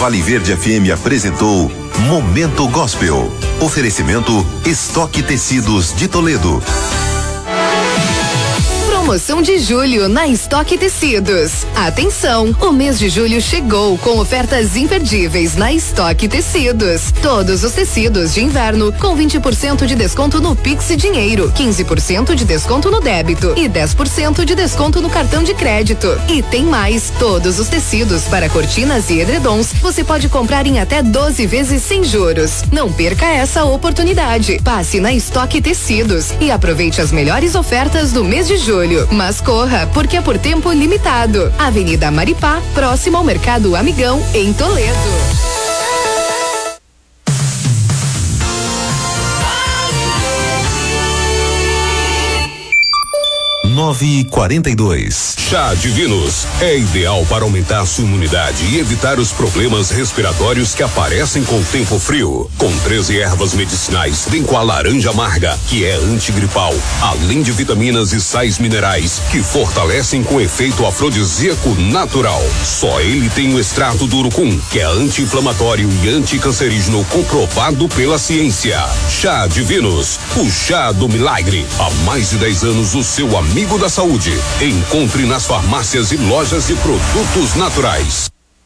Vale Verde FM apresentou Momento Gospel. Oferecimento Estoque Tecidos de Toledo. Promoção de julho na Estoque Tecidos. Atenção, o mês de julho chegou com ofertas imperdíveis na Estoque Tecidos. Todos os tecidos de inverno com 20% de desconto no Pix Dinheiro, 15% de desconto no débito e 10% de desconto no cartão de crédito. E tem mais, todos os tecidos para cortinas e edredons você pode comprar em até 12 vezes sem juros. Não perca essa oportunidade. Passe na Estoque Tecidos e aproveite as melhores ofertas do mês de julho. Mas corra, porque é por tempo limitado. Avenida Maripá, próximo ao Mercado Amigão, em Toledo. 9h42. Chá Divinos é ideal para aumentar sua imunidade e evitar os problemas respiratórios que aparecem com o tempo frio. Com 13 ervas medicinais, vem com a laranja amarga, que é antigripal, além de vitaminas e sais minerais que fortalecem com efeito afrodisíaco natural. Só ele tem o extrato do urucum, que é anti-inflamatório e anticancerígeno comprovado pela ciência. Chá Divinos, o chá do milagre. Há mais de 10 anos, o seu amigo da saúde. Encontre nas farmácias e lojas de produtos naturais.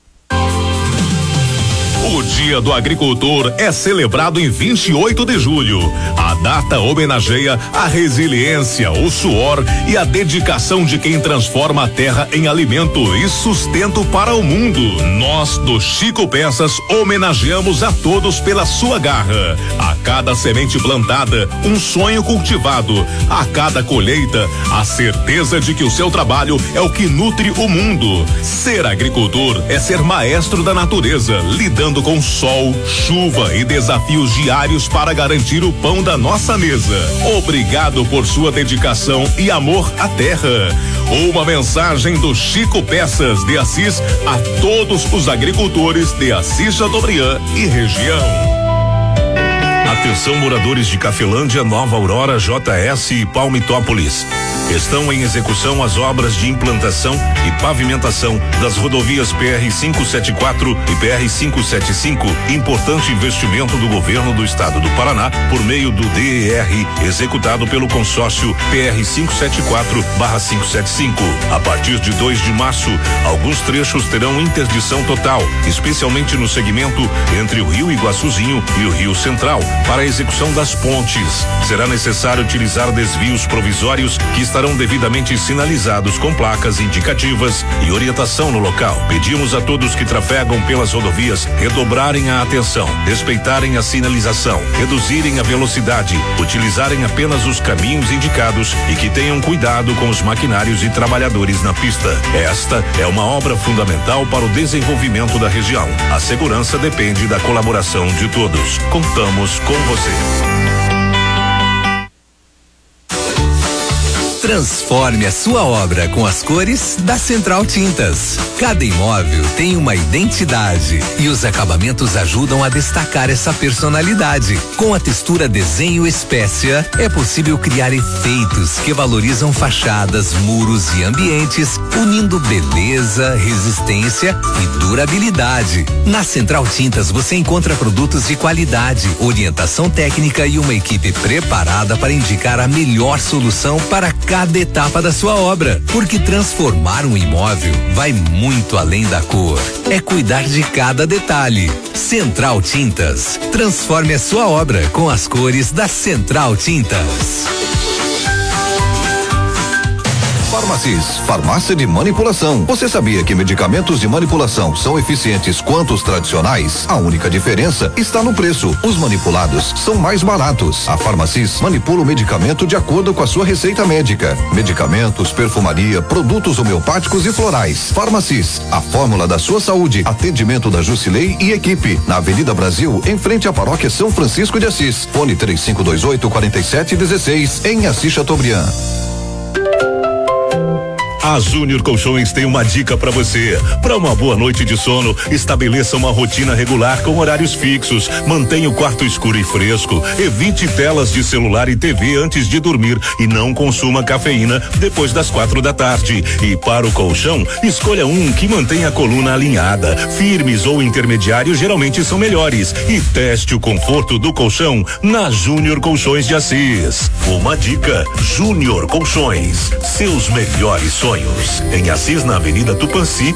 O Dia do Agricultor é celebrado em 28 de julho. A data homenageia a resiliência, o suor e a dedicação de quem transforma a terra em alimento e sustento para o mundo. Nós, do Chico Peças, homenageamos a todos pela sua garra. A cada semente plantada, um sonho cultivado. A cada colheita, a certeza de que o seu trabalho é o que nutre o mundo. Ser agricultor é ser maestro da natureza, lidando com sol, chuva e desafios diários para garantir o pão da nossa mesa. Obrigado por sua dedicação e amor à terra. Uma mensagem do Chico Peças de Assis a todos os agricultores de Assis Chateaubriand e região. Atenção, moradores de Cafelândia, Nova Aurora, JS e Palmitópolis. Estão em execução as obras de implantação e pavimentação das rodovias PR-574 e PR-575, importante investimento do governo do estado do Paraná por meio do DER, executado pelo consórcio PR-574/575. A partir de 2 de março, alguns trechos terão interdição total, especialmente no segmento entre o Rio Iguaçuzinho e o Rio Central. Para a execução das pontes, será necessário utilizar desvios provisórios que estarão devidamente sinalizados com placas indicativas e orientação no local. Pedimos a todos que trafegam pelas rodovias redobrarem a atenção, respeitarem a sinalização, reduzirem a velocidade, utilizarem apenas os caminhos indicados e que tenham cuidado com os maquinários e trabalhadores na pista. Esta é uma obra fundamental para o desenvolvimento da região. A segurança depende da colaboração de todos. Contamos com você. Transforme a sua obra com as cores da Central Tintas. Cada imóvel tem uma identidade e os acabamentos ajudam a destacar essa personalidade. Com a textura Desenho Espécia, é possível criar efeitos que valorizam fachadas, muros e ambientes, unindo beleza, resistência e durabilidade. Na Central Tintas você encontra produtos de qualidade, orientação técnica e uma equipe preparada para indicar a melhor solução para cada etapa da sua obra, porque transformar um imóvel vai muito além da cor. É cuidar de cada detalhe. Central Tintas. Transforme a sua obra com as cores da Central Tintas. Farmacis, farmácia de manipulação. Você sabia que medicamentos de manipulação são eficientes quanto os tradicionais? A única diferença está no preço. Os manipulados são mais baratos. A Farmacis manipula o medicamento de acordo com a sua receita médica. Medicamentos, perfumaria, produtos homeopáticos e florais. Farmacis, a fórmula da sua saúde. Atendimento da Jusilei e equipe. Na Avenida Brasil, em frente à Paróquia São Francisco de Assis. Fone 3528-4716, em Assis Chateaubriand. A Júnior Colchões tem uma dica para você. Para uma boa noite de sono, estabeleça uma rotina regular com horários fixos. Mantenha o quarto escuro e fresco. Evite telas de celular e TV antes de dormir e não consuma cafeína depois das 4 da tarde. E para o colchão, escolha um que mantenha a coluna alinhada. Firmes ou intermediários geralmente são melhores. E teste o conforto do colchão na Júnior Colchões de Assis. Uma dica: Júnior Colchões, seus melhores sonhos. Em Assis, na Avenida Tupãssi,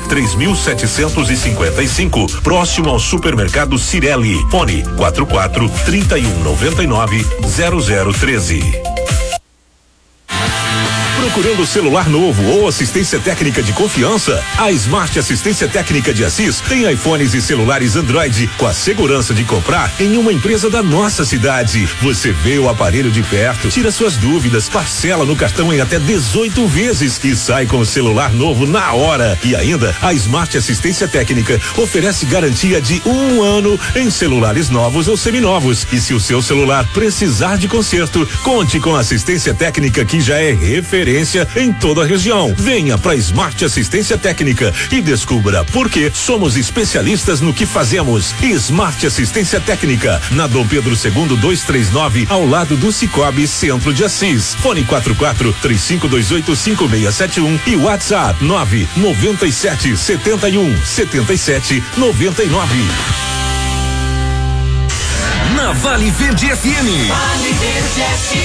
3755, próximo ao supermercado Cirelli. Fone 44 3199 0013. Procurando celular novo ou assistência técnica de confiança? A Smart Assistência Técnica de Assis tem iPhones e celulares Android com a segurança de comprar em uma empresa da nossa cidade. Você vê o aparelho de perto, tira suas dúvidas, parcela no cartão em até 18 vezes e sai com o celular novo na hora. E ainda, a Smart Assistência Técnica oferece garantia de 1 ano em celulares novos ou seminovos. E se o seu celular precisar de conserto, conte com a assistência técnica que já é referência em toda a região. Venha para Smart Assistência Técnica e descubra por que somos especialistas no que fazemos. Smart Assistência Técnica, na Dom Pedro II 239, ao lado do Cicobi Centro de Assis. Fone 44 3528 5671 e WhatsApp 997 71 77 99. Na Vale Verde FM. Vale Verde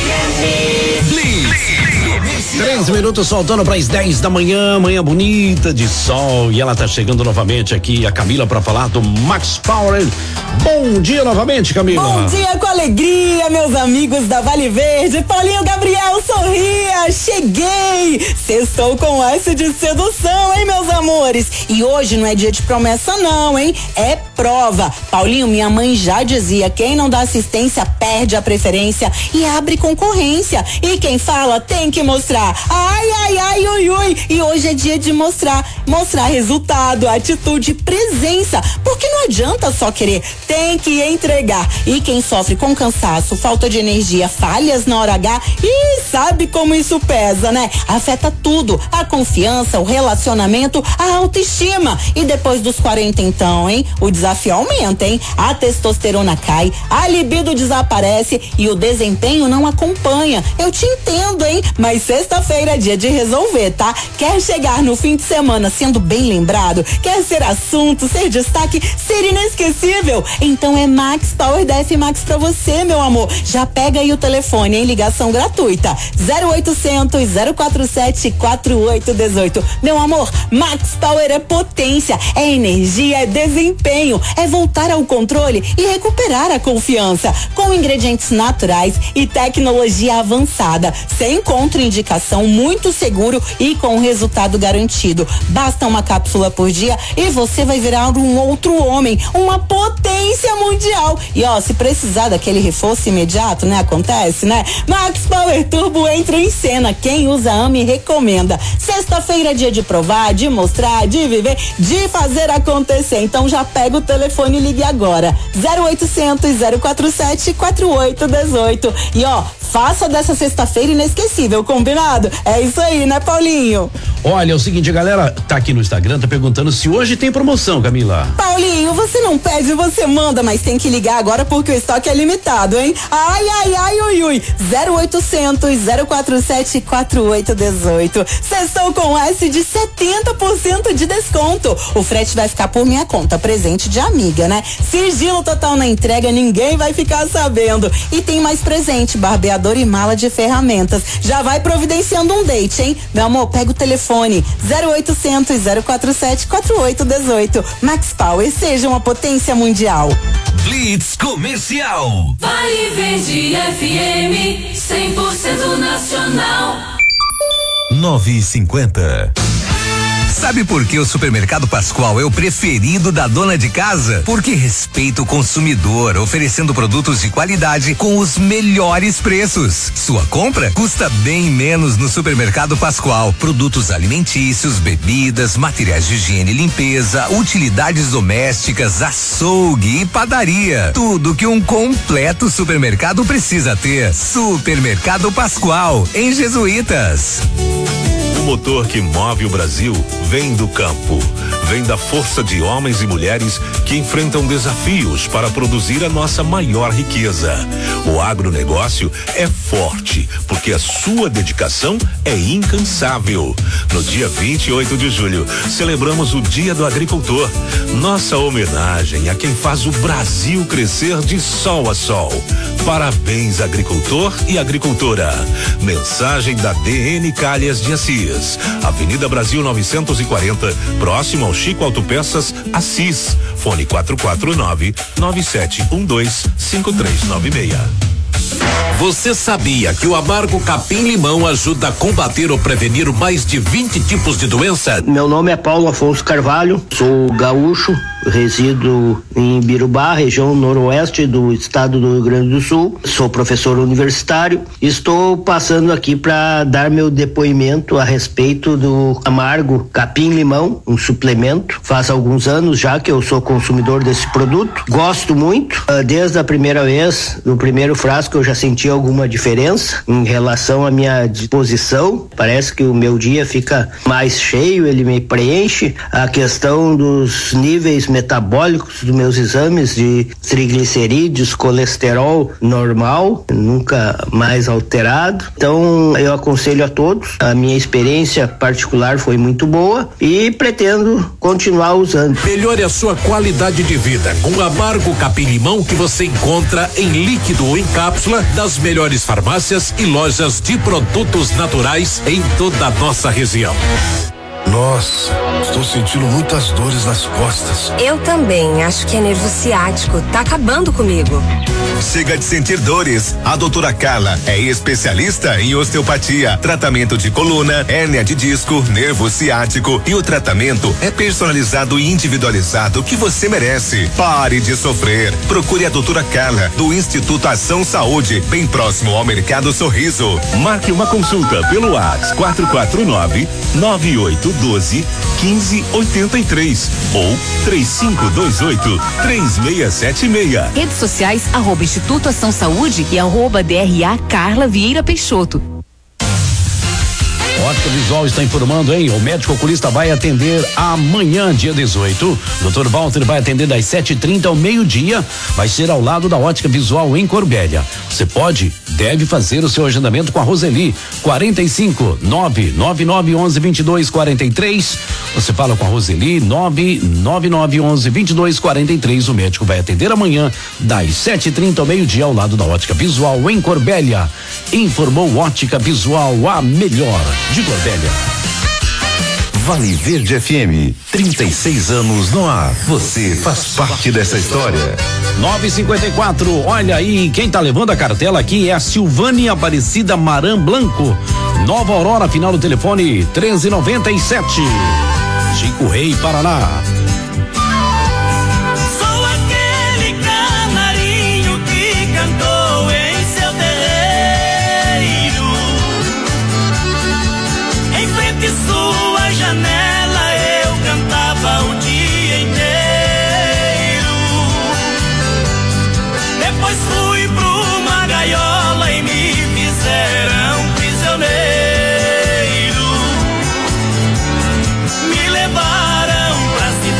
FM. Blitz. 3 minutos faltando para as 10 da manhã, manhã bonita de sol, e ela tá chegando novamente aqui, a Camila, para falar do Max Power. Bom dia novamente, Camila. Bom dia com alegria, meus amigos da Vale Verde. Paulinho Gabriel, sorria, cheguei. Sextou com S de sedução, hein, meus amores? E hoje não é dia de promessa não, hein? É prova. Paulinho, minha mãe já dizia, quem não dá assistência perde a preferência e abre concorrência. E quem fala tem que mostrar. Ai, ai, ai, ui, ui. E hoje é dia de mostrar resultado, atitude, presença. Porque não adianta só querer, tem que entregar. E quem sofre com cansaço, falta de energia, falhas na hora H, e sabe como isso pesa, né? Afeta tudo, a confiança, o relacionamento, a autoestima. E depois dos 40 então, hein? O desafio aumenta, hein? A testosterona cai, a libido desaparece e o desempenho não acompanha. Eu te entendo, hein? Mas sexta-feira é dia de resolver, tá? Quer chegar no fim de semana sendo bem lembrado? Quer ser assunto, ser destaque, ser inesquecível? Então é Max Power da F-Max pra você, meu amor. Já pega aí o telefone em ligação gratuita 0800 047 4818. Meu amor, Max Power é potência, é energia, é desempenho, é voltar ao controle e recuperar a confiança com ingredientes naturais e tecnologia avançada, sem contraindicação, muito seguro e com resultado garantido. Basta uma cápsula por dia e você vai virar um outro homem, uma potência mundial. E ó, se precisar daquele reforço imediato, né? Acontece, né? Max Power Turbo entra em cena. Quem usa ama e recomenda. Sexta-feira é dia de provar, de mostrar, de viver, de fazer acontecer. Então já pega o telefone e ligue agora. 0800 047 4818. E ó, faça dessa sexta-feira inesquecível, combinado? É isso aí, né, Paulinho? Olha, é o seguinte, a galera tá aqui no Instagram, tá perguntando se hoje tem promoção, Camila. Paulinho, você não pede, você manda, mas tem que ligar agora porque o estoque é limitado, hein? Ai, ai, ai, ui, ui. 0800 047 4818. Sessão com S de 70% de desconto. O frete vai ficar por minha conta, presente de amiga, né? Sigilo total na entrega, ninguém vai ficar sabendo. E tem mais presente, barbeador e mala de ferramentas. Já vai providenciando um date, hein? Meu amor, pega o telefone 0800 047 4818. Max Power, seja uma potência mundial. Blitz Comercial. Vale Verde FM, 100% nacional. 9:50. Sabe por que o Supermercado Pascoal é o preferido da dona de casa? Porque respeita o consumidor, oferecendo produtos de qualidade com os melhores preços. Sua compra custa bem menos no Supermercado Pascoal. Produtos alimentícios, bebidas, materiais de higiene e limpeza, utilidades domésticas, açougue e padaria. Tudo que um completo supermercado precisa ter. Supermercado Pascoal, em Jesuítas. motor que move o Brasil vem do campo. Vem da força de homens e mulheres que enfrentam desafios para produzir a nossa maior riqueza. O agronegócio é forte porque a sua dedicação é incansável. No dia 28 de julho, celebramos o Dia do Agricultor. Nossa homenagem a quem faz o Brasil crescer de sol a sol. Parabéns, agricultor e agricultora. Mensagem da DN Calhas de Assis, Avenida Brasil 940, próximo ao Chico Autopeças, Assis. Fone 449-9712-5396. Você sabia que o amargo capim-limão ajuda a combater ou prevenir mais de 20 tipos de doença? Meu nome é Paulo Afonso Carvalho, sou gaúcho, resido em Birubá, região noroeste do estado do Rio Grande do Sul. Sou professor universitário. Estou passando aqui para dar meu depoimento a respeito do amargo capim-limão, um suplemento. Faz alguns anos já que eu sou consumidor desse produto. Gosto muito. Desde a primeira vez, no primeiro frasco, eu já senti alguma diferença em relação à minha disposição. Parece que o meu dia fica mais cheio, ele me preenche. A questão dos níveis metabólicos dos meus exames de triglicerídeos, colesterol normal, nunca mais alterado. Então eu aconselho a todos. A minha experiência particular foi muito boa e pretendo continuar usando. Melhore a sua qualidade de vida com o amargo capim-limão que você encontra em líquido ou em cápsula das melhores farmácias e lojas de produtos naturais em toda a nossa região. Nossa, estou sentindo muitas dores nas costas. Eu também, acho que é nervo ciático, tá acabando comigo. Chega de sentir dores. A doutora Carla é especialista em osteopatia, tratamento de coluna, hérnia de disco, nervo ciático, e o tratamento é personalizado e individualizado que você merece. Pare de sofrer. Procure a doutora Carla do Instituto Ação Saúde, bem próximo ao Mercado Sorriso. Marque uma consulta pelo WhatsApp 449-9812-1583 ou 3528-3676. Redes sociais @Instituto Ação Saúde e @DRA Carla Vieira Peixoto. Ótica Visual está informando, hein? O médico oculista vai atender amanhã, dia 18. Dr. Walter vai atender das 7h30 ao meio-dia. Vai ser ao lado da Ótica Visual em Corbélia. Você deve fazer o seu agendamento com a Roseli. 45-99911-2243. Você fala com a Roseli, 99911-2243. O médico vai atender amanhã, das 7h30 ao meio-dia, ao lado da Ótica Visual em Corbélia. Informou Ótica Visual, a melhor de Corbélia. Vale Verde FM, 36 anos no ar. Você faz parte dessa história. 9h54, olha aí, quem tá levando a cartela aqui é a Silvânia Aparecida Maran Blanco. Nova Aurora, final do telefone 1397. Chico Rei, Paraná. Me levaram pra cidade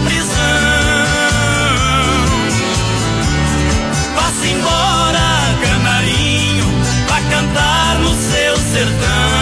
prisão. Vá-se embora, canarinho, vá cantar no seu sertão.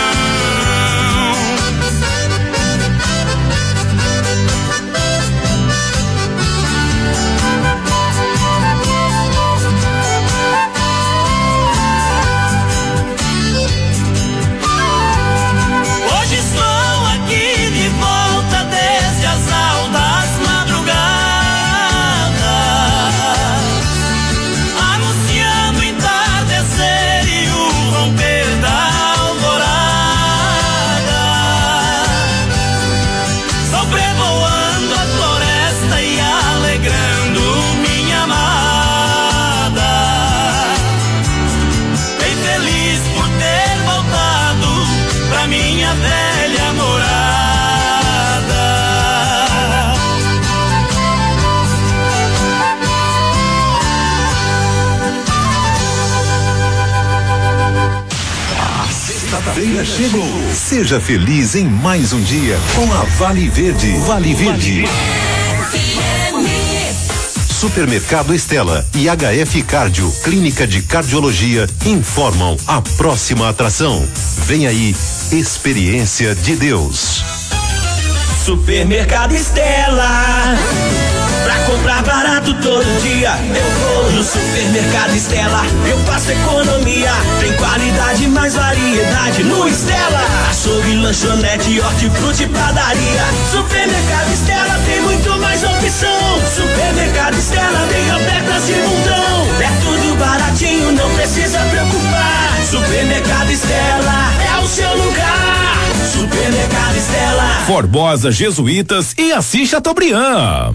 Feira chegou. Seja feliz em mais um dia com a Vale Verde. Vale Verde. Supermercado Estela e HF Cardio, Clínica de Cardiologia, informam a próxima atração. Vem aí, Experiência de Deus. Supermercado Estela. Pra comprar barato todo dia, eu vou no Supermercado Estela. Eu faço economia, tem qualidade, mais variedade no Estela. Açougue, lanchonete, hortifruti, padaria. Supermercado Estela tem muito mais opção. Supermercado Estela tem ofertas de montão. É tudo baratinho, não precisa preocupar. Supermercado Estela é o seu lugar. Supermercado Estela. Formosa, Jesuítas e Assis Chateaubriand.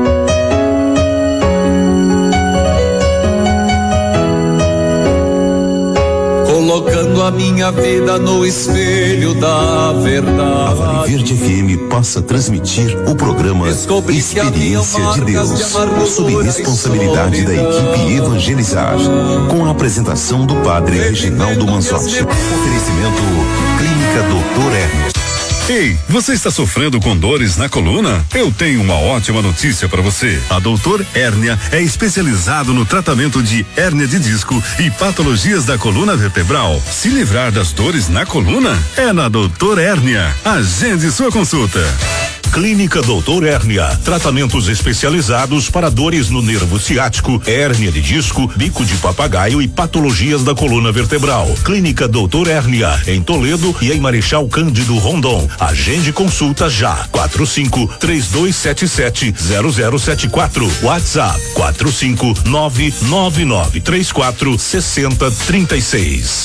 Colocando a minha vida no espelho da verdade. A Vale Verde FM passa a transmitir o programa Experiência de Deus, sob responsabilidade da equipe Evangelizar, com a apresentação do padre Reginaldo Manzotti. Oferecimento Clínica Doutor Hermes. Ei, você está sofrendo com dores na coluna? Eu tenho uma ótima notícia para você. A Doutor Hérnia é especializado no tratamento de hérnia de disco e patologias da coluna vertebral. Se livrar das dores na coluna é na Doutor Hérnia. Agende sua consulta. Clínica Doutor Hérnia, tratamentos especializados para dores no nervo ciático, hérnia de disco, bico de papagaio e patologias da coluna vertebral. Clínica Doutor Hérnia, em Toledo e em Marechal Cândido Rondon. Agende consulta já. 45-3277-0074. WhatsApp 45999346036.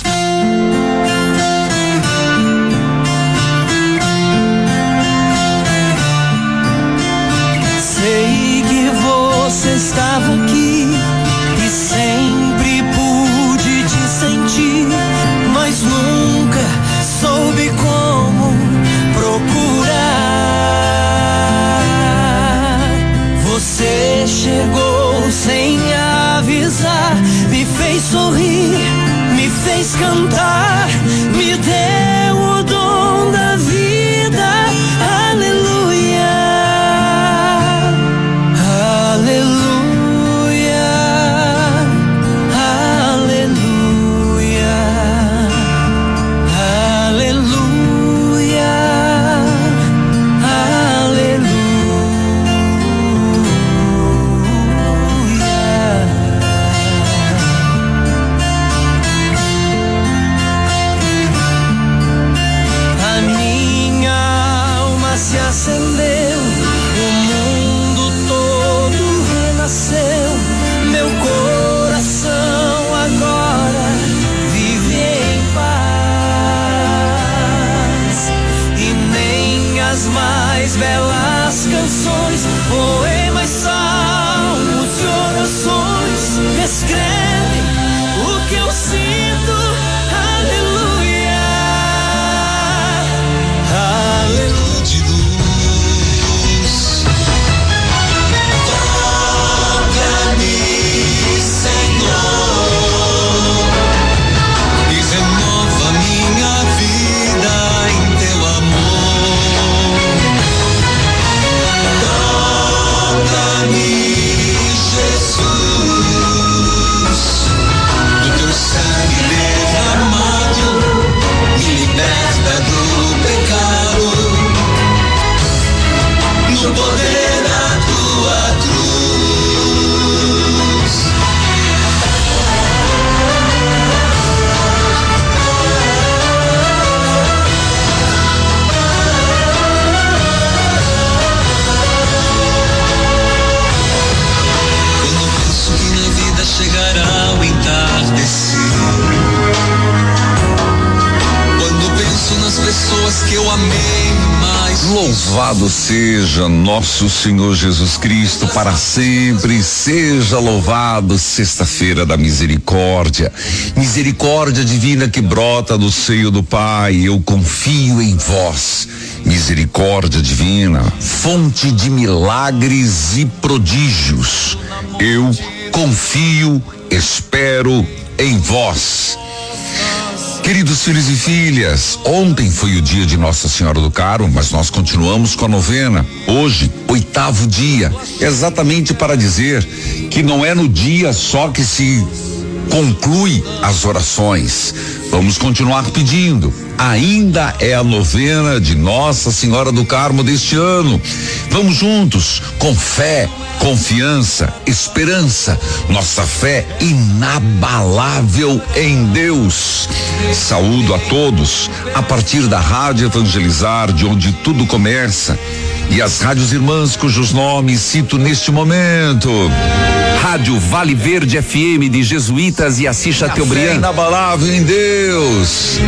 Você estava aqui e sempre pude te sentir, mas nunca soube como procurar. Você chegou sem avisar, me fez sorrir, me fez cantar, me deu o dom da vida. Aleluia. Belas canções, poemas, salmos e orações descrevem o que eu sinto. Aleluia, aleluia de luz. Toca-me, Senhor, e renova minha vida em teu amor. Deus que eu amei mais. Louvado seja nosso Senhor Jesus Cristo, para sempre seja louvado. Sexta-feira da misericórdia, misericórdia divina que brota do seio do Pai. Eu confio em vós, misericórdia divina, fonte de milagres e prodígios. Eu confio, espero em vós. Queridos filhos e filhas, ontem foi o dia de Nossa Senhora do Carmo, mas nós continuamos com a novena. Hoje, 8º dia, exatamente para dizer que não é no dia só que se conclui as orações. Vamos continuar pedindo. Ainda é a novena de Nossa Senhora do Carmo deste ano. Vamos juntos, com fé, confiança, esperança, nossa fé inabalável em Deus. Saúdo a todos a partir da Rádio Evangelizar, de onde tudo começa, e as rádios irmãs cujos nomes cito neste momento. Rádio Vale Verde FM de Jesuítas e Assis Chateaubriand. Fé inabalável em Deus.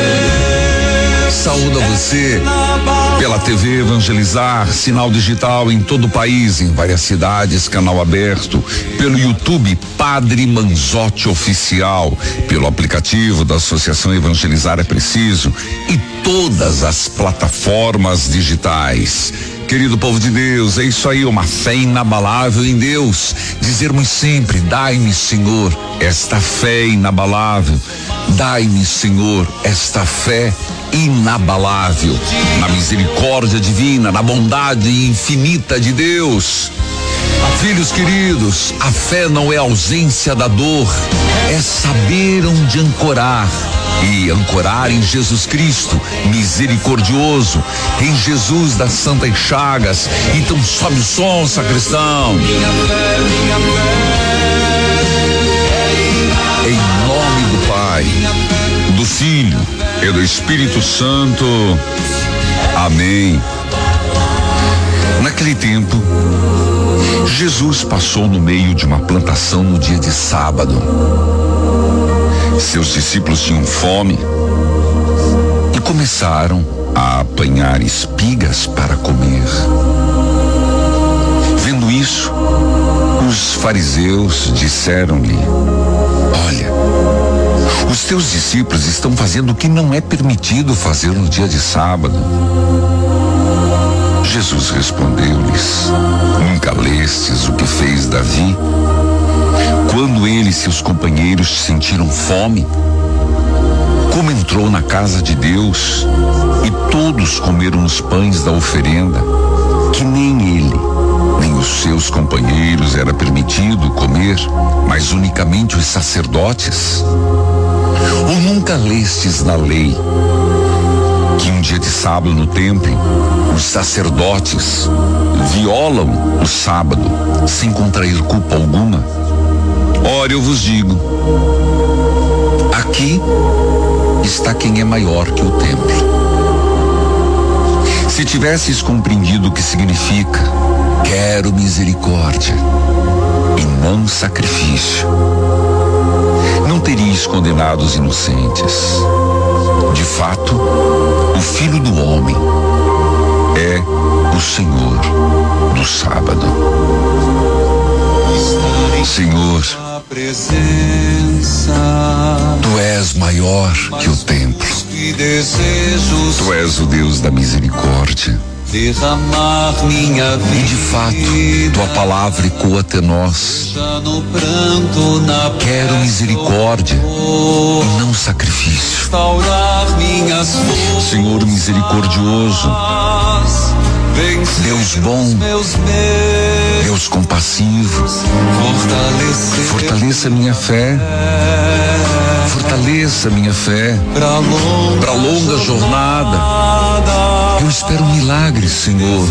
Saúdo a você pela TV Evangelizar, sinal digital em todo o país, em várias cidades, canal aberto, pelo YouTube Padre Manzotti Oficial, pelo aplicativo da Associação Evangelizar é Preciso e todas as plataformas digitais. Querido povo de Deus, é isso aí, uma fé inabalável em Deus. Dizermos sempre: dai-me, Senhor, esta fé inabalável. Dai-me, Senhor, esta fé inabalável, na misericórdia divina, na bondade infinita de Deus. Filhos queridos, a fé não é ausência da dor, é saber onde ancorar. E ancorar em Jesus Cristo, misericordioso, em Jesus das Santas Chagas. Então sobe o som, sacristão. Em nome do Pai, do Filho e do Espírito Santo. Amém. Naquele tempo, Jesus passou no meio de uma plantação no dia de sábado. Seus discípulos tinham fome e começaram a apanhar espigas para comer. Vendo isso, os fariseus disseram-lhe: olha, os teus discípulos estão fazendo o que não é permitido fazer no dia de sábado. Jesus respondeu-lhes: nunca lestes o que fez Davi? Quando ele e seus companheiros sentiram fome, como entrou na casa de Deus e todos comeram os pães da oferenda, que nem ele, nem os seus companheiros era permitido comer, mas unicamente os sacerdotes? Ou nunca lestes na lei que um dia de sábado no templo, os sacerdotes violam o sábado sem contrair culpa alguma? Ora, eu vos digo, aqui está quem é maior que o templo. Se tivesses compreendido o que significa quero misericórdia e não sacrifício, não teríeis condenado os inocentes. De fato, o Filho do Homem é o Senhor do sábado. Senhor, Tu és maior que o templo. Tu és o Deus da misericórdia. Derramar minha vida. E de fato, tua palavra ecoa até nós. Quero misericórdia e não sacrifício. Senhor misericordioso, Deus bom, Deus compassivo, fortaleça minha fé, fortaleça minha fé para longa jornada. Eu espero um milagre, Senhor.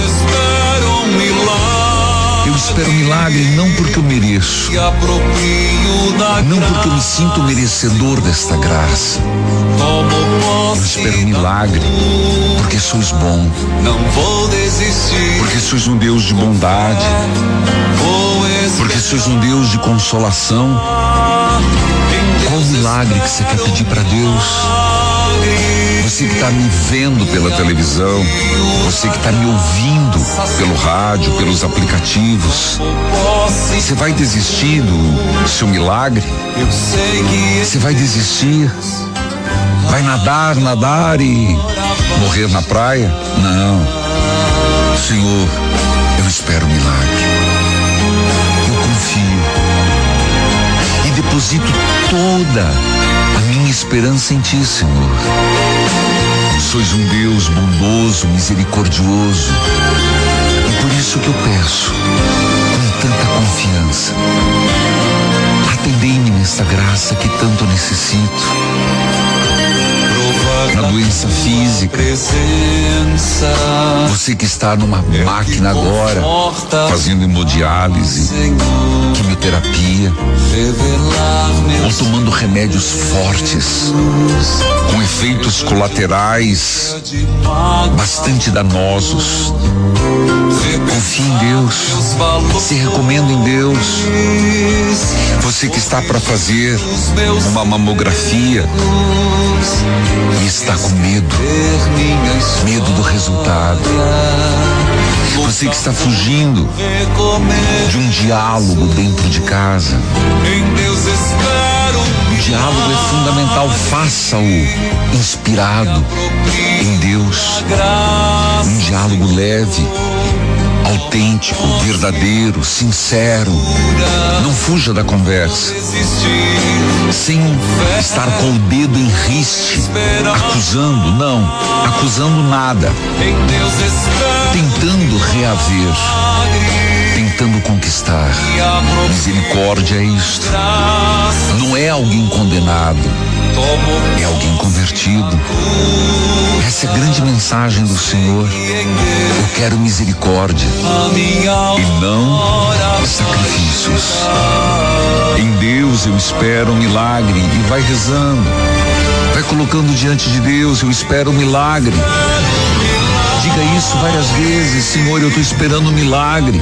Eu espero um milagre não porque eu mereço, não porque eu me sinto merecedor desta graça. Eu espero um milagre porque sois bom, porque sois um Deus de bondade, porque sois um Deus de consolação. Qual o milagre que você quer pedir para Deus? Você que está me vendo pela televisão, você que está me ouvindo pelo rádio, pelos aplicativos, você vai desistir do seu milagre? Você vai desistir? Vai nadar e morrer na praia? Não. Senhor, eu espero um milagre. Eu confio e deposito toda a minha esperança em Ti, Senhor. Sois um Deus bondoso, misericordioso, e por isso que eu peço com tanta confiança: atendei-me nesta graça que tanto necessito. Na doença física, você que está numa máquina agora, fazendo hemodiálise, quimioterapia, ou tomando remédios fortes, com efeitos colaterais bastante danosos. Confie em Deus, se recomenda em Deus. Você que está para fazer uma mamografia e está com medo do resultado. Você que está fugindo de um diálogo dentro de casa. O diálogo é fundamental, faça-o inspirado em Deus. Um diálogo leve, autêntico, verdadeiro, sincero. Não fuja da conversa, sem estar com o dedo em riste, acusando, não, acusando nada, tentando reaver, tentando conquistar. Misericórdia é isto. Não é alguém condenado, é alguém convertido. Essa é a grande mensagem do Senhor. Eu quero misericórdia e não sacrifícios. Em Deus eu espero um milagre, e vai rezando, vai colocando diante de Deus: eu espero um milagre. Diga isso várias vezes: Senhor, eu estou esperando um milagre.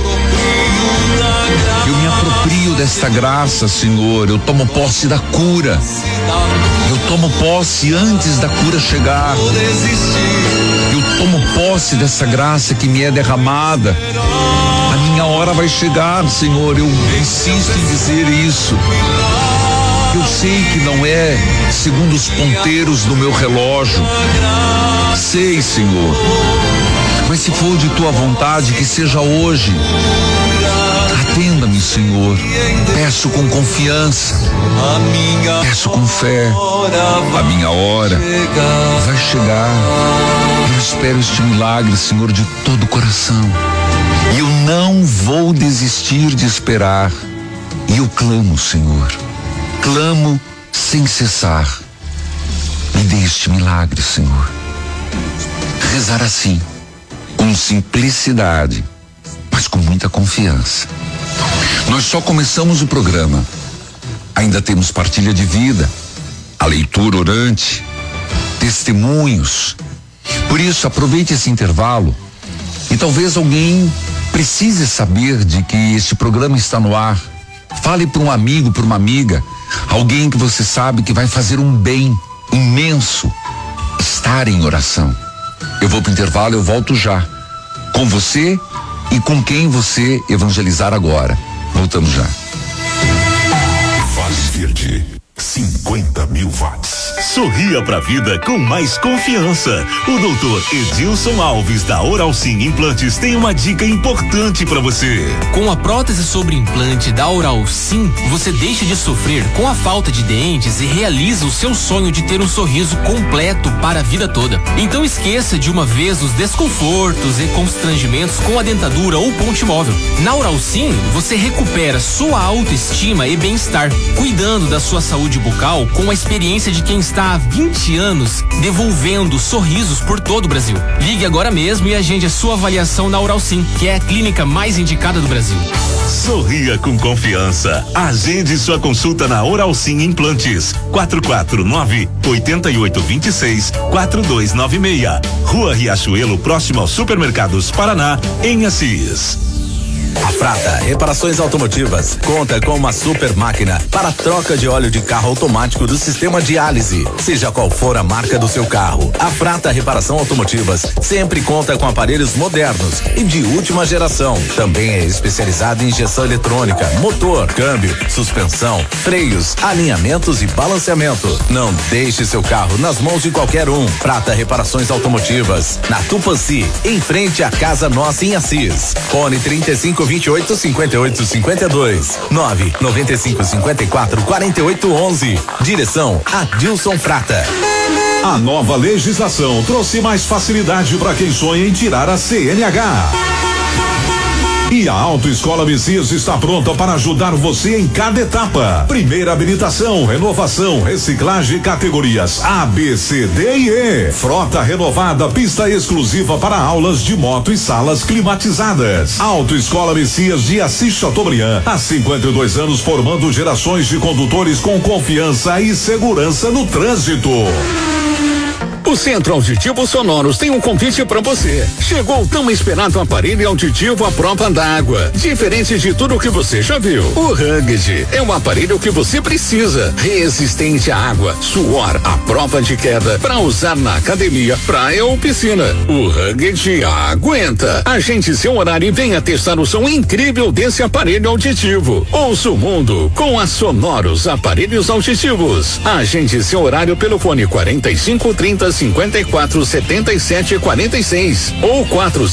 Eu me aproprio desta graça, Senhor. Eu tomo posse da cura. Eu tomo posse antes da cura chegar. Eu tomo posse dessa graça que me é derramada. A minha hora vai chegar, Senhor. Eu insisto em dizer isso. Eu sei que não é segundo os ponteiros do meu relógio. Sei, Senhor. Mas se for de Tua vontade, que seja hoje. Atenda-me, Senhor. Peço com confiança. Peço com fé. A minha hora vai chegar. Eu espero este milagre, Senhor, de todo o coração. E eu não vou desistir de esperar. E eu clamo, Senhor. Clamo sem cessar. Me dê este milagre, Senhor. Rezar assim, com simplicidade, mas com muita confiança. Nós só começamos o programa. Ainda temos partilha de vida, a leitura orante, testemunhos. Por isso, aproveite esse intervalo e talvez alguém precise saber de que este programa está no ar. Fale para um amigo, para uma amiga, alguém que você sabe que vai fazer um bem imenso. Estar em oração. Eu vou para o intervalo, eu volto já. Com você e com quem você evangelizar agora. Voltamos já. Vale Verde, 50.000 watts. Sorria pra vida com mais confiança. O doutor Edilson Alves da Oral Sim Implantes tem uma dica importante pra você. Com a prótese sobre implante da Oral Sim, você deixa de sofrer com a falta de dentes e realiza o seu sonho de ter um sorriso completo para a vida toda. Então esqueça de uma vez os desconfortos e constrangimentos com a dentadura ou ponte móvel. Na Oral Sim, você recupera sua autoestima e bem-estar, cuidando da sua saúde bucal com a experiência de quem está há 20 anos devolvendo sorrisos por todo o Brasil. Ligue agora mesmo e agende a sua avaliação na Oral Sim, que é a clínica mais indicada do Brasil. Sorria com confiança. Agende sua consulta na Oral Sim Implantes. 449-8826-4296. Rua Riachuelo, próximo ao Supermercados Paraná, em Assis. A Frata Reparações Automotivas conta com uma super máquina para troca de óleo de carro automático do sistema diálise, seja qual for a marca do seu carro. A Frata Reparação Automotivas sempre conta com aparelhos modernos e de última geração. Também é especializada em injeção eletrônica, motor, câmbio, suspensão, freios, alinhamentos e balanceamento. Não deixe seu carro nas mãos de qualquer um. Frata Reparações Automotivas, na Tupanci, em frente à Casa Nossa em Assis. Fone 3528-5852. 99554-4811. Direção Adilson Frata. A nova legislação trouxe mais facilidade para quem sonha em tirar a CNH. E a Autoescola Messias está pronta para ajudar você em cada etapa. Primeira habilitação, renovação, reciclagem, categorias A, B, C, D e E. Frota renovada, pista exclusiva para aulas de moto e salas climatizadas. Autoescola Messias de Assis Chateaubriand, há 52 anos formando gerações de condutores com confiança e segurança no trânsito. O Centro Auditivo Sonoros tem um convite para você. Chegou o tão esperado aparelho auditivo à prova d'água. Diferente de tudo que você já viu, o Rugged é um aparelho que você precisa. Resistente à água, suor, à prova de queda, para usar na academia, praia ou piscina. O Rugged aguenta. Agende seu horário e venha testar o som incrível desse aparelho auditivo. Ouça o mundo com a Sonoros Aparelhos Auditivos. Agende seu horário pelo fone 4530-5477-46 ou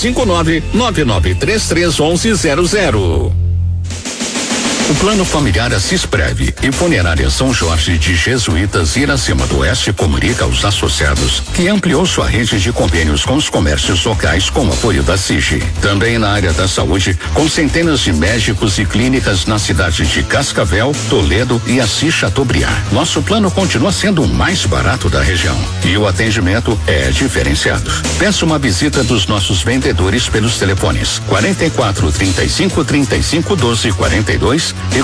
459-9933-1100. O Plano Familiar Assis Prev e Funerária São Jorge de Jesuítas Iracema do Oeste comunica aos associados que ampliou sua rede de convênios com os comércios locais com apoio da SIG. Também na área da saúde, com centenas de médicos e clínicas na cidade de Cascavel, Toledo e Assis Chateaubriand. Nosso plano continua sendo o mais barato da região e o atendimento é diferenciado. Peça uma visita dos nossos vendedores pelos telefones 44-35-35-12-42 e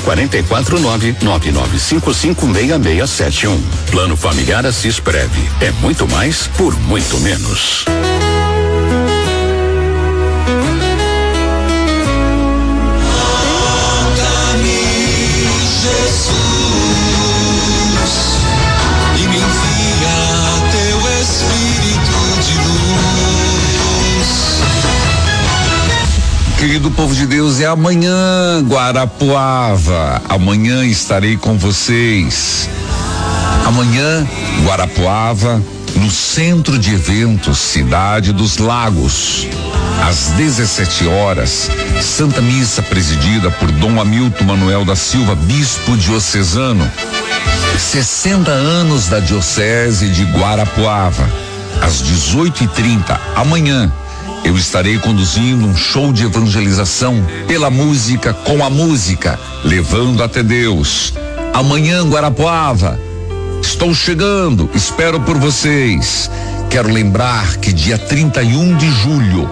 449-9955-6671. Plano Familiar Assis Prev. É muito mais por muito menos. Querido povo de Deus, é amanhã, Guarapuava. Amanhã estarei com vocês. Amanhã, Guarapuava, no Centro de Eventos Cidade dos Lagos. Às 17 horas, Santa Missa presidida por Dom Hamilton Manuel da Silva, bispo diocesano. 60 anos da Diocese de Guarapuava. Às 18h30, amanhã, eu estarei conduzindo um show de evangelização pela música, com a música, levando até Deus. Amanhã, Guarapuava, estou chegando, espero por vocês. Quero lembrar que dia 31 de julho,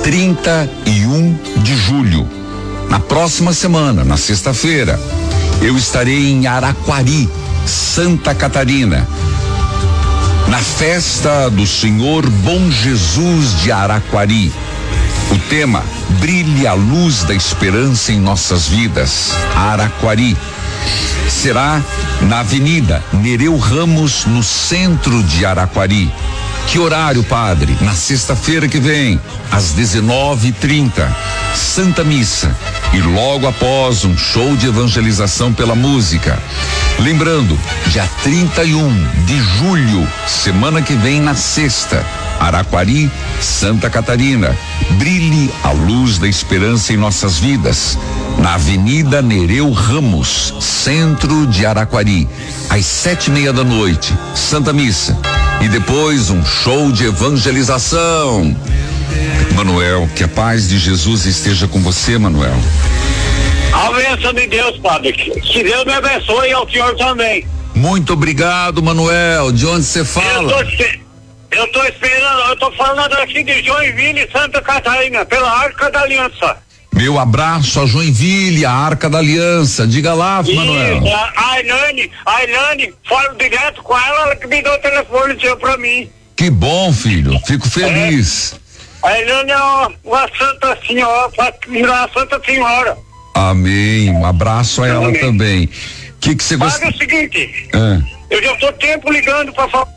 na próxima semana, na sexta-feira, eu estarei em Araquari, Santa Catarina, na festa do Senhor Bom Jesus de Araquari. O tema: brilhe a luz da esperança em nossas vidas. Araquari. Será na Avenida Nereu Ramos, no centro de Araquari. Que horário, padre? Na sexta-feira que vem, às 19h30, Santa Missa. E logo após, um show de evangelização pela música. Lembrando, dia 31 de julho, semana que vem, na sexta, Araquari, Santa Catarina. Brilhe a luz da esperança em nossas vidas. Na Avenida Nereu Ramos, centro de Araquari, às 7:30 da noite, Santa Missa. E depois um show de evangelização. Manuel, que a paz de Jesus esteja com você, Manuel. A bênção de Deus, padre. Que Deus me abençoe e ao senhor também. Muito obrigado, Manuel. De onde você fala? Eu tô esperando, eu tô falando aqui de Joinville, Santa Catarina, pela Arca da Aliança. Meu abraço a Joinville, a Arca da Aliança. Diga lá, Manuel. A Ilane, falo direto com ela que me deu o telefone seu pra mim. Que bom, filho. Fico feliz. A Eliane é uma Santa Senhora. Amém. Um abraço a ela também. O que você gosta? Sabe o seguinte, eu já tô tempo ligando pra falar.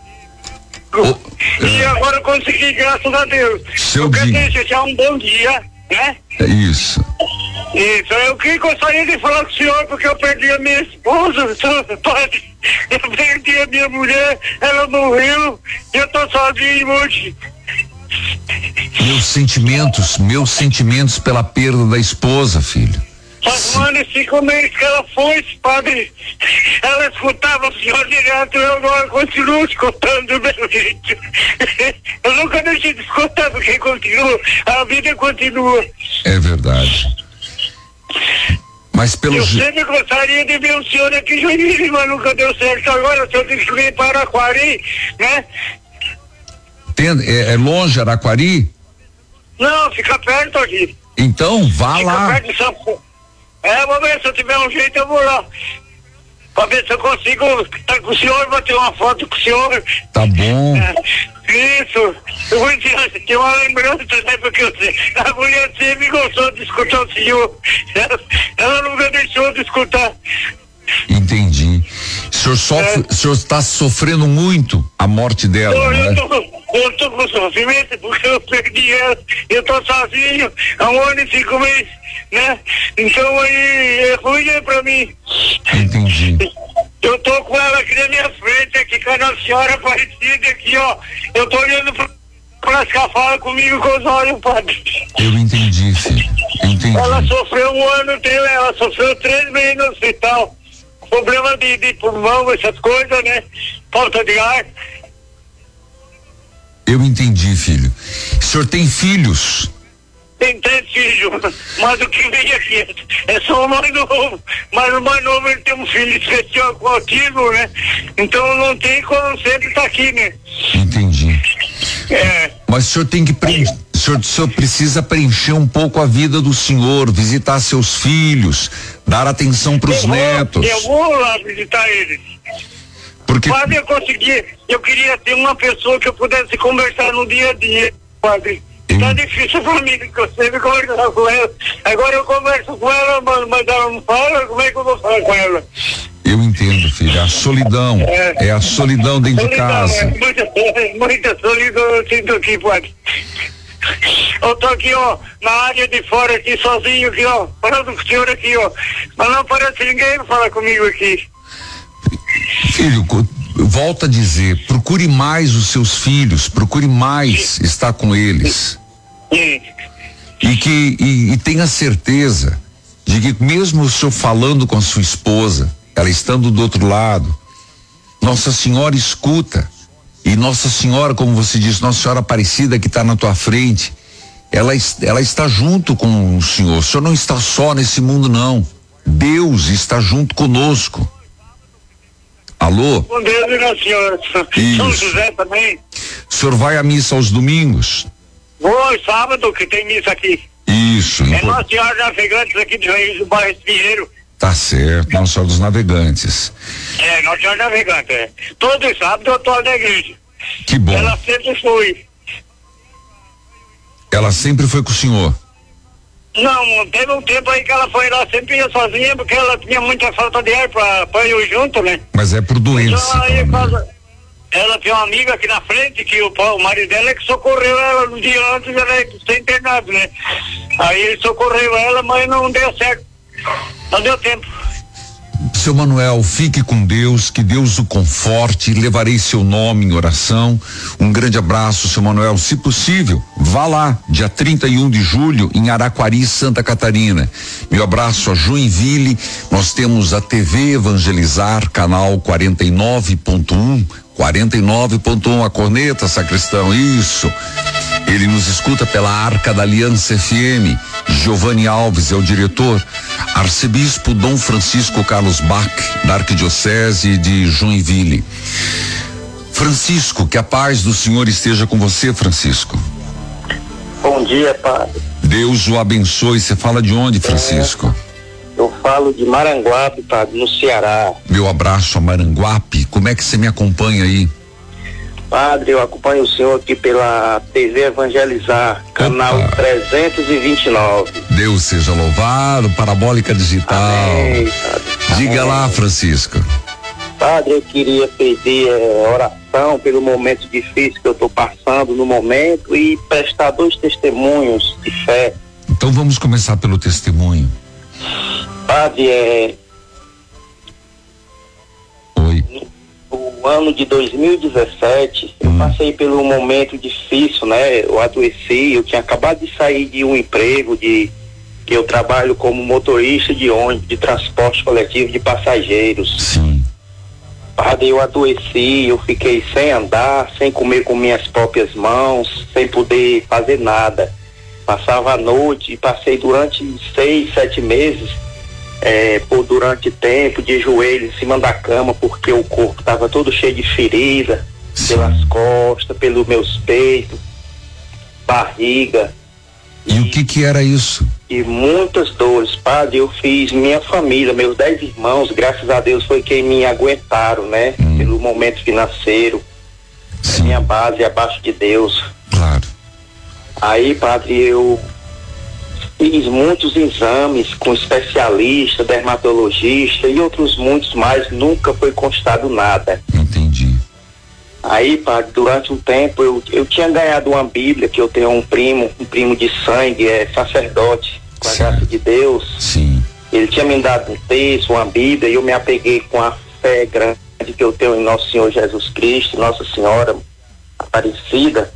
E agora eu consegui, graças a Deus. Eu quero desejar um bom dia, né? É isso. Isso, eu que gostaria de falar com o senhor, porque eu perdi a minha esposa, padre. Eu perdi a minha mulher, ela morreu, e eu tô sozinho hoje. Meus sentimentos pela perda da esposa, filho. Faz 1 ano e 5 meses que ela foi, padre. Ela escutava o senhor direto, eu agora continuo escutando do meu jeito. Eu nunca deixei de escutar, porque continua, a vida continua. É verdade. Mas eu sempre gostaria de ver o senhor aqui em Joinville, mas nunca deu certo. Agora o senhor tem que vir para Araquari, né? É longe Araquari? Não, fica perto aqui. Então, vá lá. Fica perto de São Paulo. Vou ver se eu tiver um jeito, eu vou lá. Pra ver se eu consigo estar com o senhor, bater uma foto com o senhor. Tá bom. Isso. Eu vou dizer, tem uma lembrança, né? Porque a mulher sempre gostou de escutar o senhor. Ela nunca deixou de escutar. Entendi. O senhor está sofrendo muito a morte dela, né? Eu tô com sofrimento porque eu perdi ela. Eu tô sozinho há 1 ano e 5 meses, né? Então aí é ruim pra mim. Entendi. Eu tô com ela aqui na minha frente, aqui com a Nossa Senhora Aparecida aqui, ó. Eu tô olhando pra ela fala comigo com os olhos, padre. Eu entendi, filho. Entendi. Ela sofreu 1 ano dele, ela sofreu 3 meses no hospital. Problema de pulmão, essas coisas, né? Falta de ar. Eu entendi, filho. O senhor tem filhos? Tem 3 filhos, mas o que vem aqui é só o mais novo. Mas o mais novo ele tem um filho especial com autismo, né? Então não tem como sempre estar aqui, né? Entendi. Mas o senhor tem que o senhor precisa preencher um pouco a vida do senhor, visitar seus filhos, dar atenção para os netos. Eu vou lá visitar eles. Porque quase eu consegui, eu queria ter uma pessoa que eu pudesse conversar no dia a dia, padre. Tá difícil pra mim, porque eu sempre conversava com ela. Agora eu converso com ela, mas ela não fala, como é que eu vou falar com ela? Eu entendo, filho, a solidão, é a solidão dentro de casa. Muita solidão eu sinto aqui, padre. Eu tô aqui, ó, na área de fora aqui, sozinho aqui, ó, falando com o senhor aqui, ó. Mas não parece ninguém falar comigo aqui. Filho, volta a dizer, procure mais os seus filhos, procure mais estar com eles. E tenha certeza de que mesmo o senhor falando com a sua esposa, ela estando do outro lado, Nossa Senhora escuta. E Nossa Senhora, como você disse, Nossa Senhora Aparecida que está na tua frente, ela está junto com o senhor. O senhor não está só nesse mundo, não. Deus está junto conosco. Alô? Com Deus e Nossa Senhora. São José também. O senhor vai à missa aos domingos? Vou, sábado que tem missa aqui. Isso. É Nossa Senhora Navegantes aqui do bairro Espinheiro. Tá certo, Nossa Senhora dos Navegantes. Nossa Senhora Navegantes, Todo sábado eu tô na igreja. Que bom. Ela sempre foi. Ela sempre foi com o senhor? Não, teve um tempo aí que ela foi lá, sempre ia sozinha, porque ela tinha muita falta de ar pra ir junto, né? Mas é por doença. Então, aí, ela tem uma amiga aqui na frente, que o marido dela é que socorreu ela no dia antes, ela ia ser internada, né? Aí ele socorreu ela, mas não deu certo. Não deu tempo. Seu Manuel, fique com Deus, que Deus o conforte, levarei seu nome em oração. Um grande abraço, seu Manuel. Se possível, vá lá, dia 31 de julho, em Araquari, Santa Catarina. Meu abraço a Joinville. Nós temos a TV Evangelizar, canal 49.1. 49.1, a corneta, sacristão, isso. Ele nos escuta pela Arca da Aliança FM. Giovanni Alves é o diretor. Arcebispo Dom Francisco Carlos Bach, da Arquidiocese de Joinville. Francisco, que a paz do Senhor esteja com você, Francisco. Bom dia, padre. Deus o abençoe. Você fala de onde, Francisco? Eu falo de Maranguape, padre, no Ceará. Meu abraço a Maranguape. Como é que você me acompanha aí? Padre, eu acompanho o senhor aqui pela TV Evangelizar, canal 329. Deus seja louvado, Parabólica Digital. Amém, Padre. Diga lá, Francisco. Padre, eu queria pedir oração pelo momento difícil que eu estou passando no momento e prestar 2 testemunhos de fé. Então vamos começar pelo testemunho. Padre, no ano de 2017, eu passei pelo um momento difícil, né? Eu adoeci, eu tinha acabado de sair de um emprego que eu trabalho como motorista de ônibus, de transporte coletivo de passageiros. Sim. Padre, eu adoeci, eu fiquei sem andar, sem comer com minhas próprias mãos, sem poder fazer nada. Passava a noite e passei durante 6, 7 meses durante tempo de joelho em cima da cama, porque o corpo estava todo cheio de ferida, pelas costas, pelos meus peitos, barriga. E o que era isso? E muitas dores. Padre, eu fiz minha família, meus 10 irmãos, graças a Deus foi quem me aguentaram, né? Pelo momento financeiro. Minha base é abaixo de Deus. Claro. Aí, Padre, eu fiz muitos exames com especialista, dermatologista e outros muitos mais, nunca foi constado nada. Entendi. Aí, Padre, durante um tempo eu tinha ganhado uma Bíblia, que eu tenho um primo de sangue, sacerdote, com a graça de Deus. Sim. Ele tinha me dado um texto, uma Bíblia, e eu me apeguei com a fé grande que eu tenho em Nosso Senhor Jesus Cristo, Nossa Senhora Aparecida.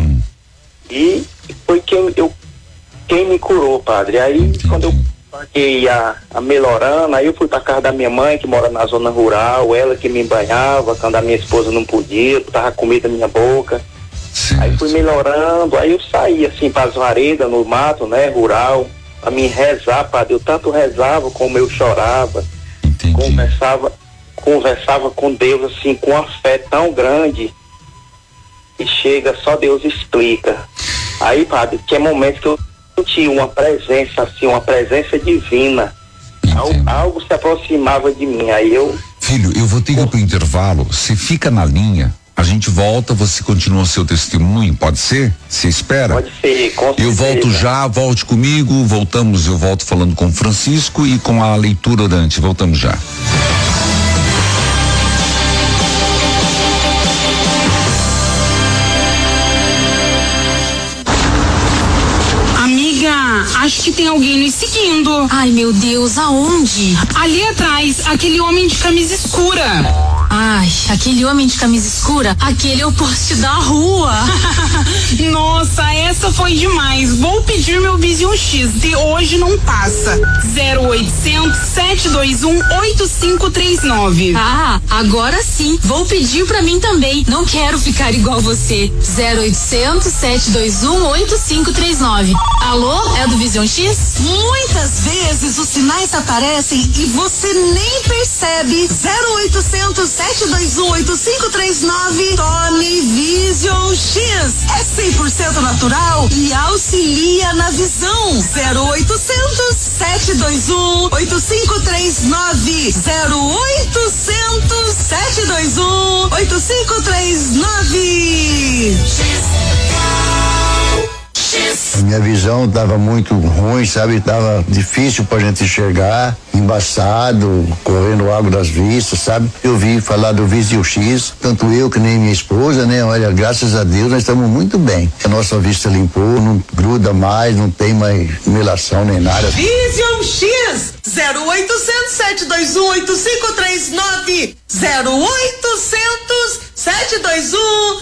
E foi quem me curou, Padre. Aí, quando eu paguei a melhorando, aí eu fui pra casa da minha mãe, que mora na zona rural, ela que me banhava, quando a minha esposa não podia, botava comida na minha boca. Certo. Aí fui melhorando, aí eu saí assim pras varedas, no mato, né, rural, pra me rezar, Padre. Eu tanto rezava como eu chorava. Entendi. Conversava com Deus, assim, com uma fé tão grande, que chega, só Deus explica. Aí, Padre, tinha momentos que eu senti uma presença, assim, uma presença divina. Algo se aproximava de mim. Aí eu... Filho, eu vou ter que ir pro intervalo. Você fica na linha, a gente volta, você continua seu testemunho, pode ser? Você espera? Pode ser, com certeza. Eu volto já, volte comigo, voltamos, eu volto falando com o Francisco e com a leitura Dante, voltamos já. Acho que tem alguém nos seguindo. Ai, meu Deus, aonde? Ali atrás, aquele homem de camisa escura. Ai, aquele homem de camisa escura, aquele é o poste da rua. Nossa, essa foi demais. Vou pedir meu Vision X, de hoje não passa. 0800 721 8539. Ah, agora sim. Vou pedir pra mim também. Não quero ficar igual você. 0800 721 8539. Alô, é do Vision X? Muitas vezes os sinais aparecem e você nem percebe. 0800 721 8539. Tome Vision X. É 100% natural e auxilia na visão. 0800 721 8539. 0800 721 8539. Minha visão estava muito ruim, sabe? Estava difícil pra gente enxergar, embaçado, correndo água das vistas, sabe? Eu vi falar do Vision X, tanto eu que nem minha esposa, né? Olha, graças a Deus nós estamos muito bem. A nossa vista limpou, não gruda mais, não tem mais melação nem nada. Vision X 0800 721 8539. 0800 721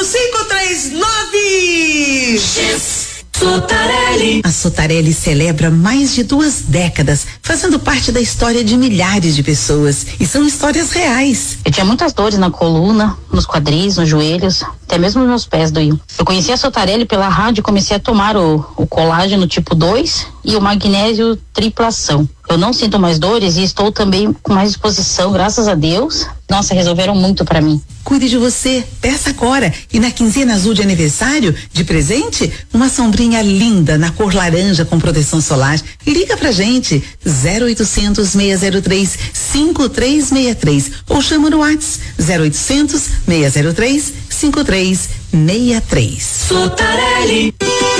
8539. Sotarelli. A Sotarelli celebra mais de 2 décadas, fazendo parte da história de milhares de pessoas. E são histórias reais. Eu tinha muitas dores na coluna, nos quadris, nos joelhos, até mesmo nos meus pés doíam. Eu conheci a Sotarelli pela rádio e comecei a tomar o colágeno tipo 2 e o magnésio triplação. Eu não sinto mais dores e estou também com mais disposição, graças a Deus. Nossa, resolveram muito pra mim. Cuide de você, peça agora. E na quinzena azul de aniversário, de presente, uma sombrinha linda na cor laranja com proteção solar. Liga pra gente, 0800 603 5363 ou chama no WhatsApp 0800 603 5363. Sotarelli.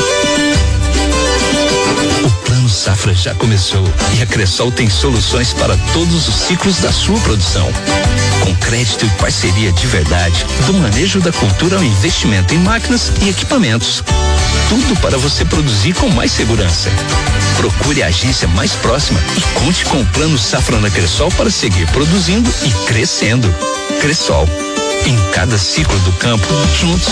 O Plano Safra já começou e a Cressol tem soluções para todos os ciclos da sua produção. Com crédito e parceria de verdade, do manejo da cultura ao investimento em máquinas e equipamentos. Tudo para você produzir com mais segurança. Procure a agência mais próxima e conte com o Plano Safra na Cressol para seguir produzindo e crescendo. Cressol, em cada ciclo do campo, juntos.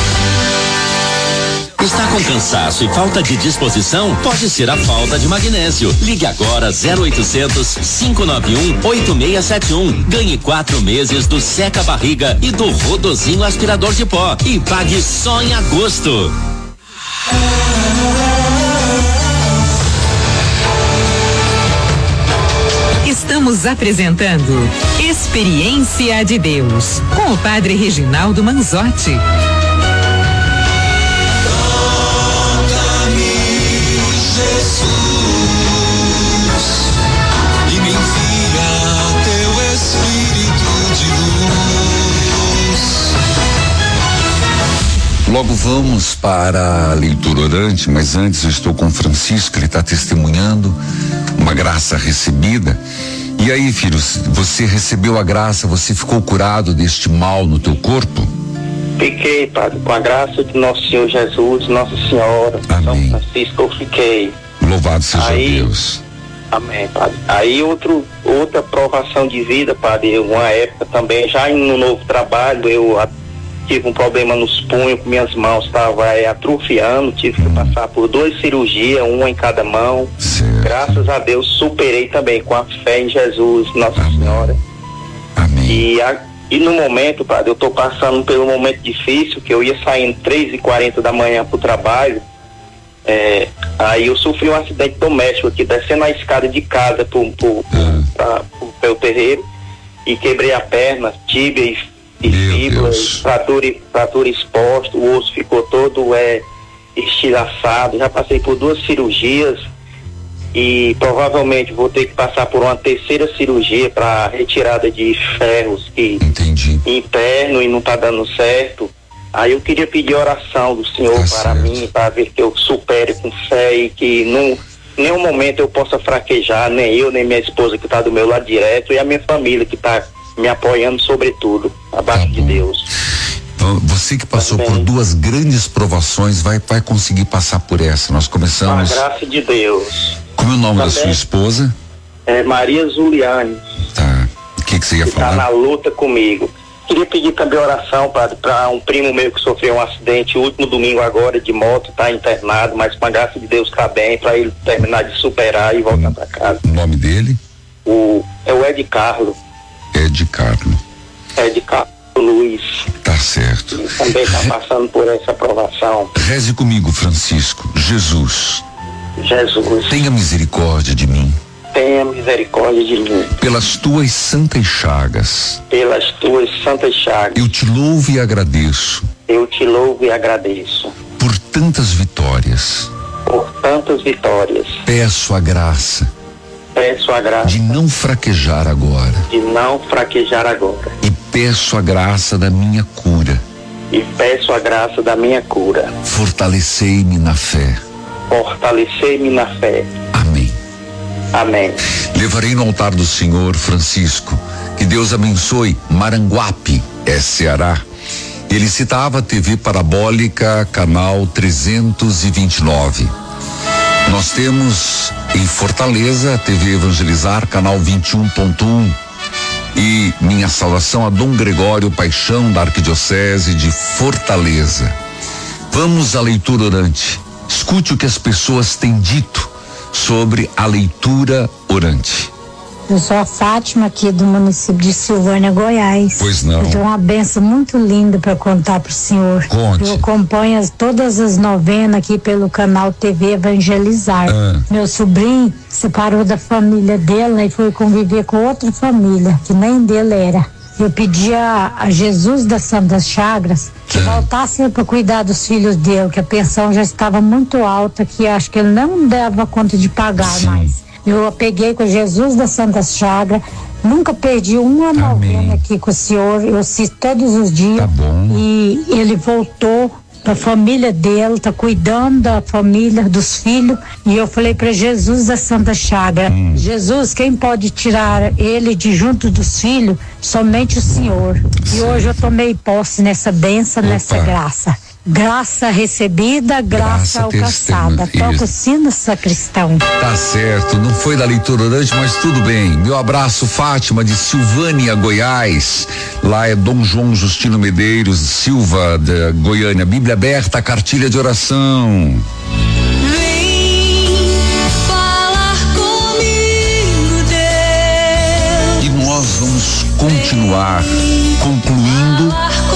Está com cansaço e falta de disposição? Pode ser a falta de magnésio. Ligue agora 0800 591 8671. Ganhe 4 meses do Seca Barriga e do Rodozinho aspirador de pó e pague só em agosto. Estamos apresentando Experiência de Deus com o Padre Reginaldo Manzotti. Logo vamos para a leitura orante, mas antes eu estou com o Francisco, ele está testemunhando uma graça recebida. E aí, filho, você recebeu a graça, você ficou curado deste mal no teu corpo? Fiquei, Padre, com a graça de nosso Senhor Jesus, Nossa Senhora, Amém. São Francisco, eu fiquei. Louvado seja Deus. Amém, Padre. Aí outra provação de vida, Padre, uma época também, já no novo trabalho, eu tive um problema nos punhos, minhas mãos estavam atrofiando, tive que passar por 2 cirurgias, uma em cada mão. Certo. Graças a Deus superei também com a fé em Jesus, Nossa Senhora. Amém. E no momento, Padre, eu estou passando por um momento difícil, que eu ia saindo 3h40 da manhã pro trabalho, aí eu sofri um acidente doméstico aqui, descendo a escada de casa pro meu terreiro, e quebrei a perna, tíbia e fíbula, fratura exposta, o osso ficou todo estilhaçado. Já passei por 2 cirurgias e provavelmente vou ter que passar por uma 3ª cirurgia para retirada de ferros que interno e não tá dando certo. Aí eu queria pedir oração do Senhor para mim, para ver que eu supere com fé e que nenhum momento eu possa fraquejar, nem eu, nem minha esposa que está do meu lado direto e a minha família que está me apoiando sobretudo, abaixo de Deus. Você que passou por 2 grandes provações vai conseguir passar por essa. Nós começamos. Com a graça de Deus. Como é o nome da sua esposa? Maria Zuliane. Tá. O que você ia falar? Tá na luta comigo. Queria pedir também oração, Padre, para um primo meu que sofreu um acidente último domingo agora de moto, tá internado, mas com a graça de Deus tá bem, para ele terminar de superar e voltar para casa. O nome dele? É o Ed Carlos. Ed Carlos Luiz. Tá certo. Ele também está passando por essa provação. Reze comigo, Francisco. Jesus. Tenha misericórdia de mim. Tenha misericórdia de mim. Pelas tuas santas chagas. Eu te louvo e agradeço. Por tantas vitórias. Peço a graça. De não fraquejar agora. E peço a graça da minha cura. Fortalecei-me na fé. Amém. Levarei no altar do Senhor, Francisco. Que Deus abençoe Maranguape, Ceará. Ele citava a TV Parabólica, canal 329. Nós temos em Fortaleza a TV Evangelizar, canal 21.1. E minha saudação a Dom Gregório Paixão, da Arquidiocese de Fortaleza. Vamos à leitura orante. Escute o que as pessoas têm dito sobre a leitura orante. Eu sou a Fátima, aqui do município de Silvânia, Goiás. Pois não. Eu tenho uma benção muito linda para contar pro senhor. Conte. Eu acompanho todas as novenas aqui pelo canal TV Evangelizar. Meu sobrinho separou da família dele e foi conviver com outra família, que nem dele era. Eu pedi a Jesus das Santas Chagas que voltasse para cuidar dos filhos dele, que a pensão já estava muito alta, que acho que ele não dava conta de pagar mais. Eu peguei com Jesus das Santas Chagas, Nunca perdi uma novena aqui com o senhor. Eu assisto todos os dias. Tá bom. E ele voltou pra família dele, tá cuidando da família, dos filhos. E eu falei pra Jesus da Santa Chaga: Jesus, quem pode tirar ele de junto dos filhos? Somente o Senhor. E hoje eu tomei posse nessa bênção, nessa graça. Graça recebida, graça alcançada. Toca o sino, sacristão. Tá certo, não foi da leitura orante, mas tudo bem. Meu abraço, Fátima, de Silvânia, Goiás. Lá é Dom João Justino Medeiros Silva, da Goiânia. Bíblia aberta, cartilha de oração. E nós vamos continuar concluindo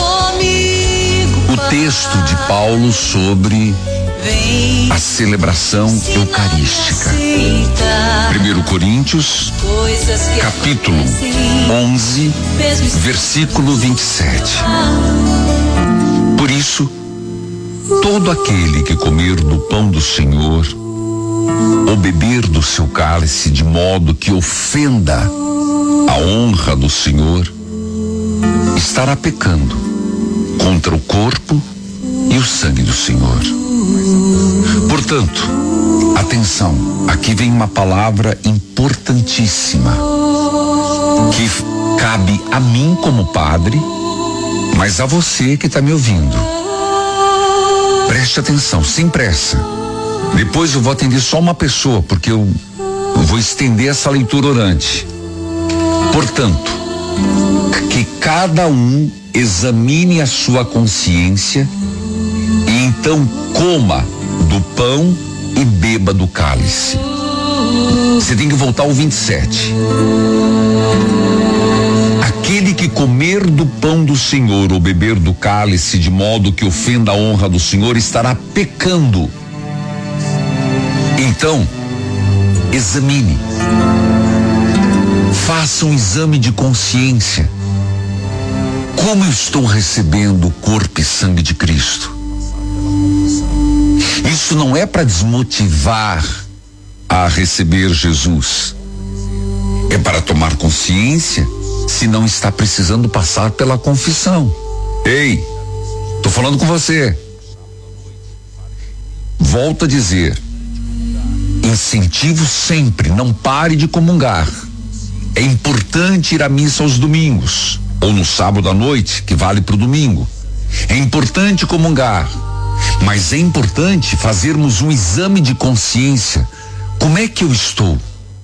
o texto de Paulo sobre a celebração eucarística. 1 Coríntios, capítulo 11, versículo 27. Por isso, todo aquele que comer do pão do Senhor ou beber do seu cálice de modo que ofenda a honra do Senhor, estará pecando contra o corpo e o sangue do Senhor. Portanto, atenção, aqui vem uma palavra importantíssima que cabe a mim como padre, mas a você que está me ouvindo. Preste atenção, sem pressa. Depois eu vou atender só uma pessoa, porque eu vou estender essa leitura orante. Portanto, que cada um examine a sua consciência e então coma do pão e beba do cálice. Você tem que voltar ao 27. Aquele que comer do pão do Senhor ou beber do cálice de modo que ofenda a honra do Senhor estará pecando. Então, examine. Faça um exame de consciência. Como eu estou recebendo o corpo e sangue de Cristo? Isso não é para desmotivar a receber Jesus. É para tomar consciência se não está precisando passar pela confissão. Ei, tô falando com você. Volto a dizer, incentivo sempre, não pare de comungar. É importante ir à missa aos domingos, ou no sábado à noite, que vale para o domingo. É importante comungar, mas é importante fazermos um exame de consciência. Como é que eu estou?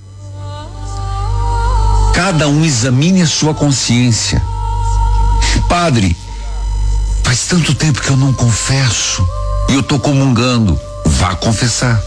Cada um examine a sua consciência. Padre, faz tanto tempo que eu não confesso e eu estou comungando. Vá confessar.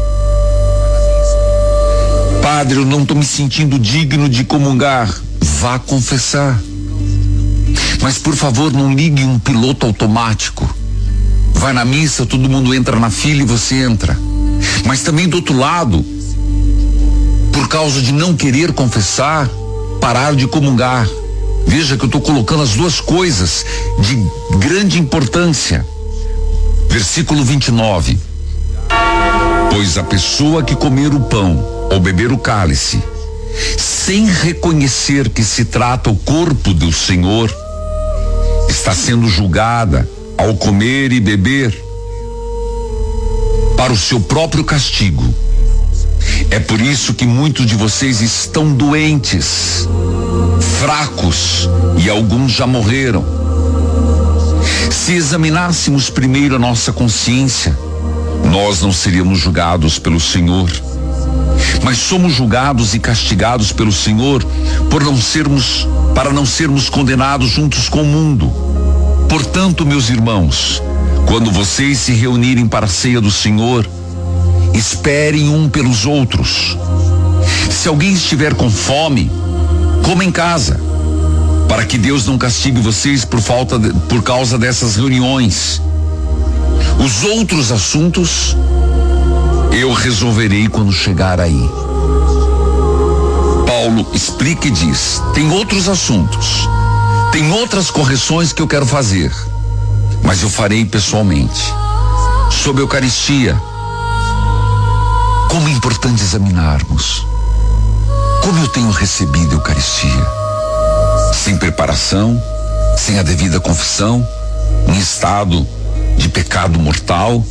Padre, eu não estou me sentindo digno de comungar. Vá confessar. Mas por favor, não ligue um piloto automático. Vai na missa, todo mundo entra na fila e você entra. Mas também do outro lado, por causa de não querer confessar, parar de comungar. Veja que eu estou colocando as duas coisas de grande importância. Versículo 29. Pois a pessoa que comer o pão ou beber o cálice, sem reconhecer que se trata o corpo do Senhor, está sendo julgada ao comer e beber para o seu próprio castigo. É por isso que muitos de vocês estão doentes, fracos, e alguns já morreram. Se examinássemos primeiro a nossa consciência, nós não seríamos julgados pelo Senhor, mas somos julgados e castigados pelo Senhor para não sermos condenados juntos com o mundo. Portanto, meus irmãos, quando vocês se reunirem para a ceia do Senhor, esperem um pelos outros. Se alguém estiver com fome, coma em casa, para que Deus não castigue vocês por causa dessas reuniões. Os outros assuntos eu resolverei quando chegar aí. Paulo explica e diz: tem outros assuntos, tem outras correções que eu quero fazer, mas eu farei pessoalmente. Sobre a Eucaristia, como é importante examinarmos. Como eu tenho recebido a Eucaristia? Sem preparação, sem a devida confissão, em estado de pecado mortal.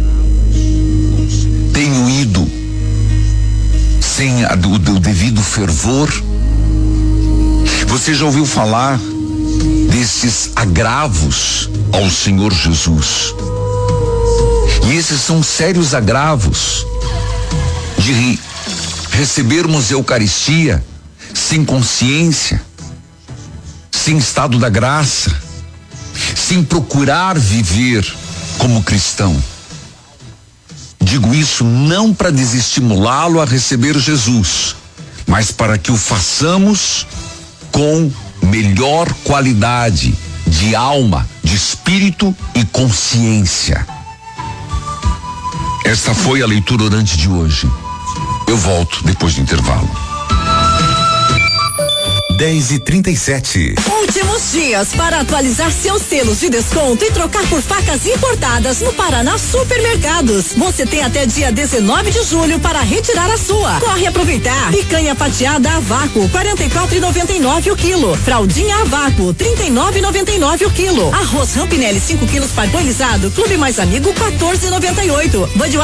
Tenho ido sem o devido fervor. Você já ouviu falar desses agravos ao Senhor Jesus? E esses são sérios agravos de recebermos a Eucaristia sem consciência, sem estado da graça, sem procurar viver como cristão. Digo isso não para desestimulá-lo a receber Jesus, mas para que o façamos com melhor qualidade de alma, de espírito e consciência. Esta foi a leitura orante de hoje. Eu volto depois do intervalo. 10h37. Últimos dias para atualizar seus selos de desconto e trocar por facas importadas no Paraná Supermercados. Você tem até dia 19 de julho para retirar a sua. Corre aproveitar. Picanha fatiada a vácuo, 44,99 o quilo. Fraldinha a vácuo, 39,99 o quilo. Arroz Rampinelli 5 quilos parbolizado, Clube Mais Amigo, 14,98.